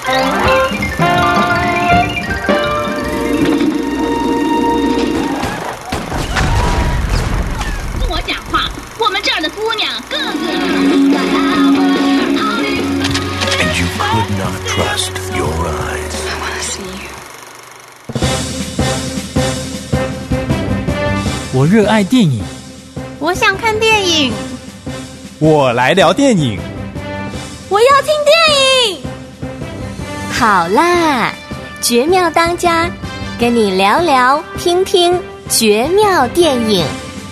我讲话，我们这儿的姑娘个个。 And you could not trust your eyes. I want to see you. 我热爱电影， 我想看电影， 我来聊电影， 我要听电影。 好啦，绝妙当家，跟你聊聊听听绝妙电影。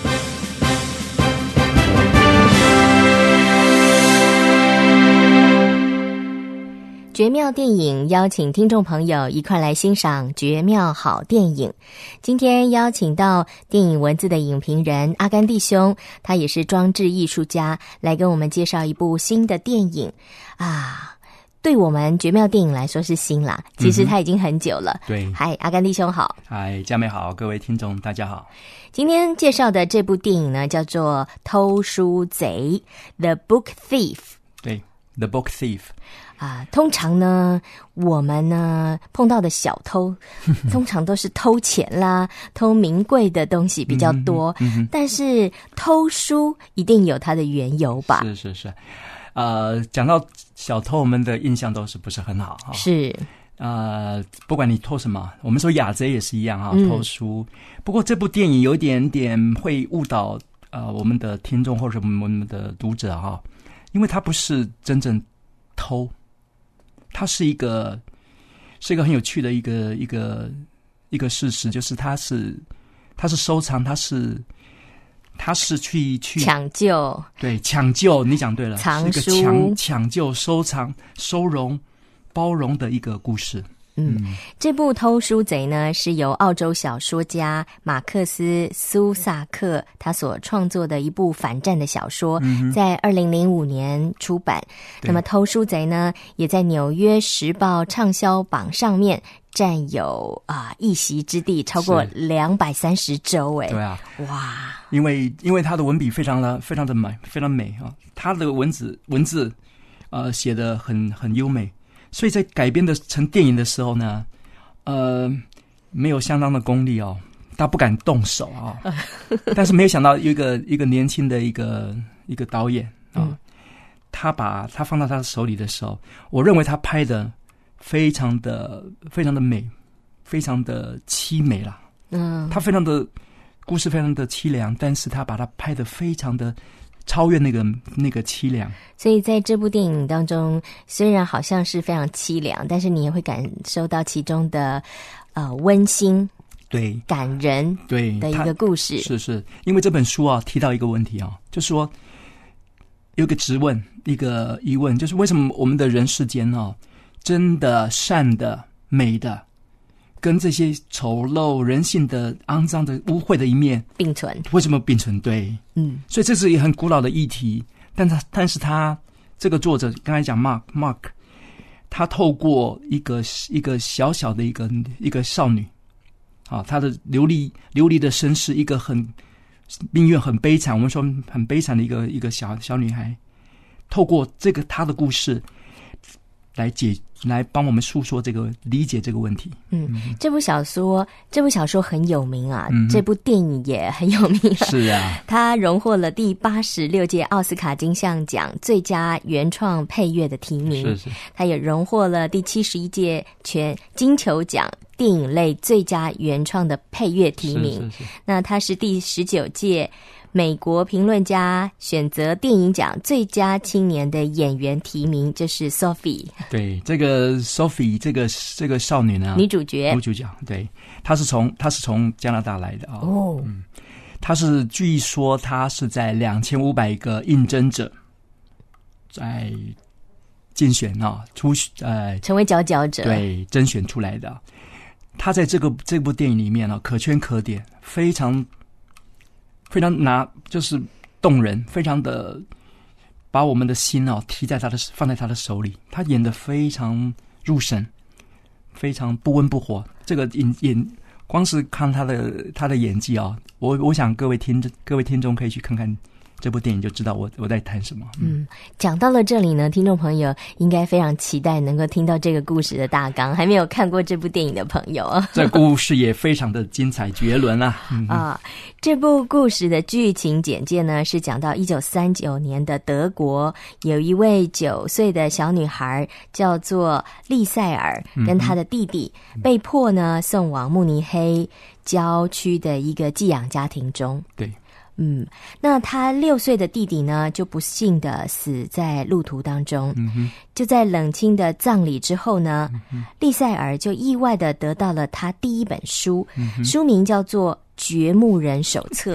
绝妙电影邀请听众朋友一块来欣赏绝妙好电影。今天邀请到电影文字的影评人阿甘弟兄，他也是装置艺术家，来跟我们介绍一部新的电影啊。对我们绝妙电影来说是新啦，其实它已经很久了。 对， 嗨，阿甘弟兄好。 嗨，佳美好，各位听众大家好。 今天介绍的这部电影呢，叫做《偷书贼》The Book Thief。 对， The Book Thief。 通常呢，我们呢碰到的小偷，通常都是偷钱啦、偷名贵的东西比较多。但是偷书一定有它的缘由吧？ 是。讲到小偷，我们的印象都是不是很好哈？ 是。 不管你偷什么，我们说雅贼也是一样哈，偷书。不过这部电影有一点点会误导我们的听众或者我们的读者哈，因为它不是真正偷。它是一个很有趣的一个事实，就是它是收藏，它是去抢救， 对，抢救，你讲对了， 藏书， 是一个抢救、收藏、收容、包容的一个故事。 这部《偷书贼》呢，是由澳洲小说家马克思·苏萨克他所创作的一部反战的小说，在2005年出版。那么《偷书贼》呢，也在纽约时报畅销榜上面占有一席之地，超过230周。哎， 对啊， 哇！ 因为他的文笔非常的美，非常美啊，他的文字写得很优美。所以在改编的成电影的时候呢，没有相当的功力哦，他不敢动手啊。但是没有想到有一个年轻的一个导演啊，他把他放到他的手里的时候，我认为他拍的非常的美，非常的凄美啦。他非常的故事非常的凄凉，但是他把它拍得非常的超越那个凄凉。 所以在这部电影当中，虽然好像是非常凄凉，但是你也会感受到其中的温馨、 对， 感人对的一个故事。 是因为这本书啊提到一个问题啊，就是说有个质问，一个疑问，就是为什么我们的人世间啊，真的、善的、美的，跟这些丑陋、人性的、肮脏的、污秽的一面并存？ 为什么并存？对，所以这是一个很古老的议题。但是他这个作者刚才讲 Mark， 他透过一个小小的一个少女啊，她的流离的身世，一个命运很悲惨，我们说很悲惨的一个小女孩，透过她的故事来帮我们诉说理解这个问题。 这部小说很有名啊，这部电影也很有名啊。 是啊， 它荣获了第86届奥斯卡金像奖最佳原创配乐的提名。是，它也荣获了第71届全金球奖电影类最佳原创的配乐提名。是。那它是第19届美国评论家选择电影奖最佳青年的演员提名，这是 Sophie。对， 这个 Sophie 这个少女呢， 女主角， 对，她是从加拿大来的哦。据说她是在2500个应征者在竞选成为佼佼者， 对，甄选出来的。她在这部电影里面可圈可点，非常就是动人，非常的把我们的心放在他的手里。他演得非常入神，非常不温不火。这个光是看他的演技我想各位听众可以去看这部电影就知道我在谈什么。 讲到了这里呢，听众朋友应该非常期待能够听到这个故事的大纲。还没有看过这部电影的朋友， 这故事也非常的精彩绝伦啊！ 这部故事的剧情简介呢，是讲到1939年的德国，有一位9岁的小女孩叫做丽塞尔，跟她的弟弟被迫呢送往慕尼黑郊区的一个寄养家庭中。 对。 那他6岁的弟弟呢，就不幸的死在路途当中。就在冷清的葬礼之后呢，丽塞尔就意外的得到了他第一本书，书名叫做《掘墓人手册》。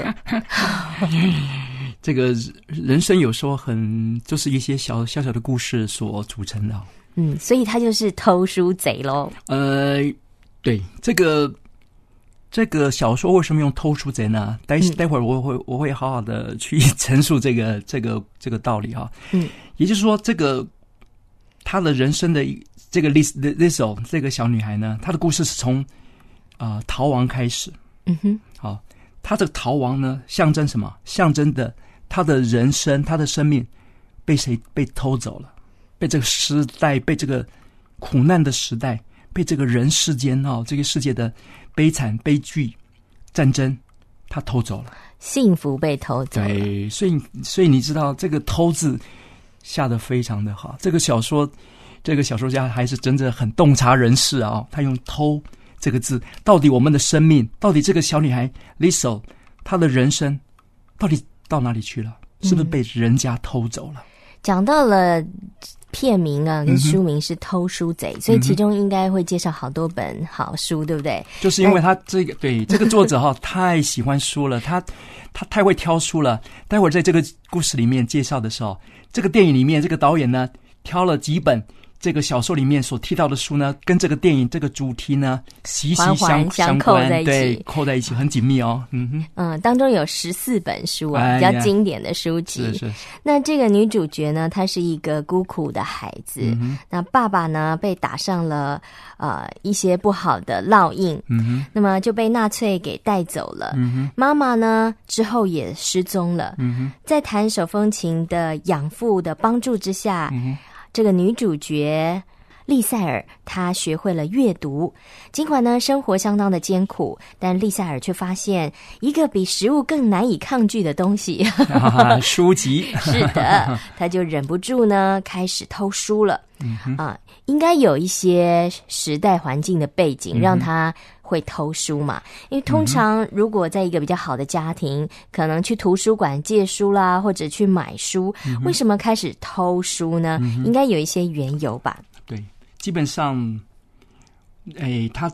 这个人生有时候就是一些小小的故事所组成的。 所以他就是偷书贼咯。 对，这个小说为什么用偷书贼呢？待会儿我会好好的去陈述这个道理哈。也就是说，他的人生的这个 Liesl 这个小女孩呢，她的故事是从逃亡开始。好，她这个逃亡呢，象征什么？象征的她的人生，她的生命被谁被偷走了？被这个时代，被这个苦难的时代，被这个人世间这个世界的悲惨悲剧战争他偷走了， 幸福被偷走了。 对，所以你知道这个偷字下得非常的好。这个小说家还是真正很洞察人世啊，他用偷这个字，到底我们的生命，到底这个小女孩 Liesl 她的人生到底到哪里去了？是不是被人家偷走了？ 讲到了片名啊跟书名是偷书贼，所以其中应该会介绍好多本好书，对不对？ 就是因为他这个作者太喜欢书了，他太会挑书了。待会儿在这个故事里面介绍的时候，这个电影里面这个导演呢挑了几本这个小说里面所提到的书呢，跟这个电影这个主题呢息息相关，对，扣在一起很紧密哦。 当中有14本书比较经典的书籍。 是。 那这个女主角呢，她是一个孤苦的孩子，那爸爸呢被打上了一些不好的烙印，那么就被纳粹给带走了。妈妈呢之后也失踪了。在弹手风琴的养父的帮助之下，这个女主角丽塞尔她学会了阅读，尽管呢生活相当的艰苦，但丽塞尔却发现一个比食物更难以抗拒的东西。 书籍。 是的，她就忍不住呢开始偷书了。应该有一些时代环境的背景让她会偷书嘛，因为通常如果在一个比较好的家庭，可能去图书馆借书啦，或者去买书，为什么开始偷书呢？应该有一些缘由吧。 对，基本上他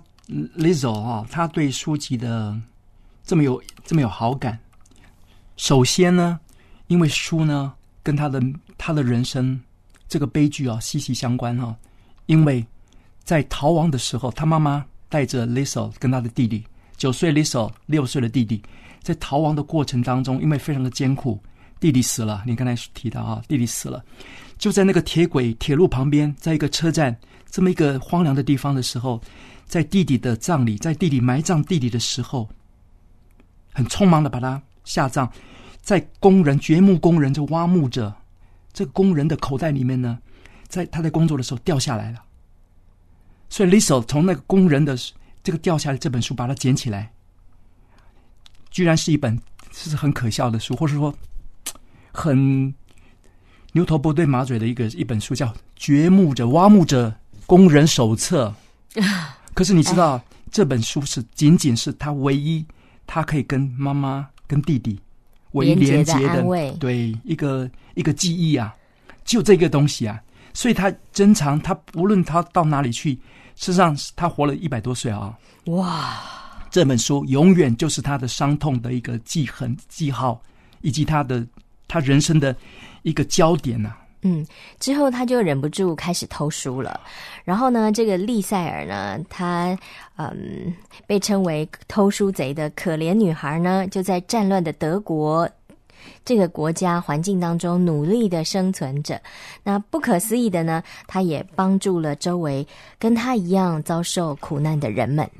Liesl 他对书籍的这么有好感，首先呢因为书呢跟他的人生这个悲剧息息相关因为在逃亡的时候，他妈妈带着 Liesl 跟他的弟弟9岁 Liesl 6岁的弟弟，在逃亡的过程当中，因为非常的艰苦，弟弟死了。你刚才提到弟弟死了，就在那个铁路旁边，在一个车站这么一个荒凉的地方的时候，在弟弟的葬礼，在弟弟埋葬弟弟的时候，很匆忙的把他下葬，在掘墓工人就挖墓者，这个工人的口袋里面呢，他在工作的时候掉下来了。所以 Liesl 从那个工人的这个掉下来这本书把它捡起来，居然是一本是很可笑的书，或是说很牛头不对马嘴的一本书，叫《掘墓者挖墓者工人手册》。可是你知道这本书是仅仅是他唯一他可以跟妈妈跟弟弟唯一连接的对一个记忆啊，就这个东西啊。所以他珍藏，他无论他到哪里去，事实上他活了100多岁啊！ 哇， 这本书永远就是他的伤痛的一个记号，以及他人生的一个焦点啊。 之后他就忍不住开始偷书了。然后呢，这个丽塞尔呢，她被称为偷书贼的可怜女孩呢，就在战乱的德国这个国家环境当中努力的生存着。那不可思议的呢，他也帮助了周围跟他一样遭受苦难的人们。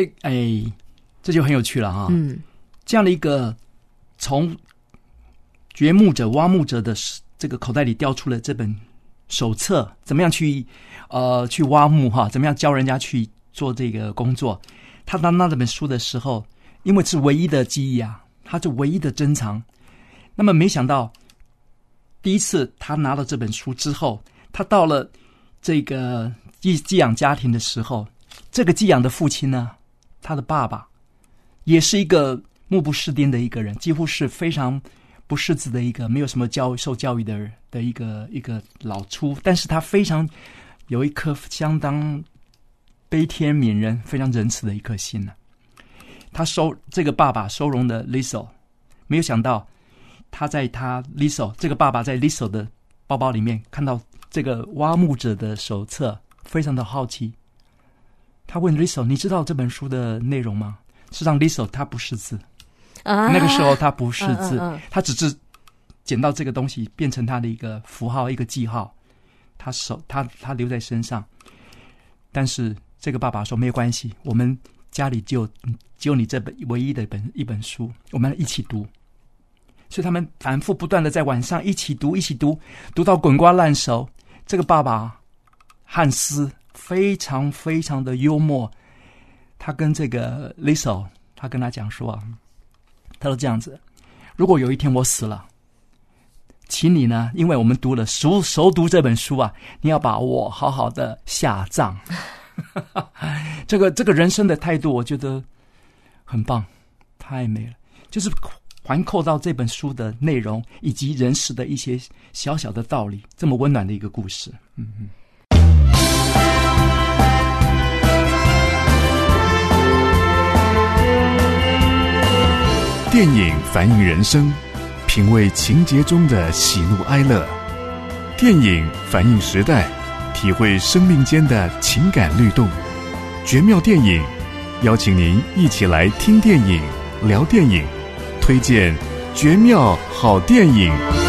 这就很有趣了哈。这样的一个从掘墓者挖墓者的这个口袋里掉出了这本手册，怎么样去挖墓哈，怎么样教人家去做这个工作。他拿那本书的时候，因为是唯一的记忆啊，他是唯一的珍藏。那么没想到第一次他拿到这本书之后，他到了这个寄养家庭的时候，这个寄养的父亲呢，他的爸爸也是一个目不识丁的一个人，几乎是非常不识字的一个没有什么受教育的一个老粗，但是他非常有一颗相当悲天悯人、非常仁慈的一颗心呢。这个爸爸收容了 Liesl， 没有想到他在Liesl 这个爸爸在 Liesl 的包包里面看到这个挖墓者的手册，非常的好奇。他问 Liesl： 你知道这本书的内容吗？事实上 Liesl 他不识字，那个时候他不识字，他只是捡到这个东西变成他的一个符号，一个记号，他留在身上。但是这个爸爸说没有关系，我们家里只有你这本唯一的一本书，我们一起读。所以他们反复不断的在晚上一起读读到滚瓜烂熟。这个爸爸汉斯非常非常的幽默，他跟这个 Liesl， 他跟他讲说啊，他说这样子，如果有一天我死了，请你呢，因为我们熟读这本书啊，你要把我好好的下葬。这个人生的态度我觉得很棒，太美了，就是环扣到这本书的内容以及人世的一些小小的道理，这么温暖的一个故事。 电影反映人生，品味情节中的喜怒哀乐；电影反映时代，体会生命间的情感律动。绝妙电影，邀请您一起来听电影、聊电影，推荐绝妙好电影。